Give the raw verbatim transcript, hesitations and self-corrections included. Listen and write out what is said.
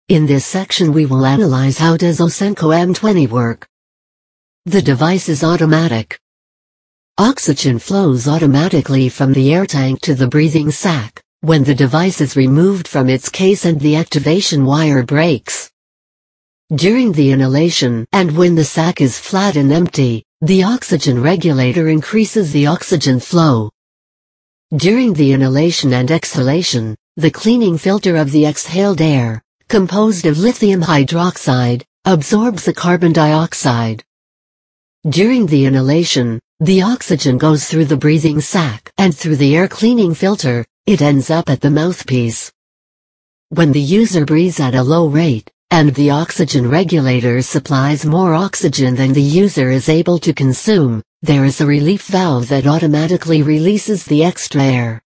In this section we will analyze how does Osenko M twenty work. The device is automatic. Oxygen flows automatically from the air tank to the breathing sac when the device is removed from its case and the activation wire breaks. During the inhalation and when the sac is flat and empty, the oxygen regulator increases the oxygen flow. During the inhalation and exhalation, the cleaning filter of the exhaled air, composed of lithium hydroxide, absorbs the carbon dioxide. During the inhalation, the oxygen goes through the breathing sac and through the air cleaning filter, it ends up at the mouthpiece. When the user breathes at a low rate, and the oxygen regulator supplies more oxygen than the user is able to consume, there is a relief valve that automatically releases the extra air.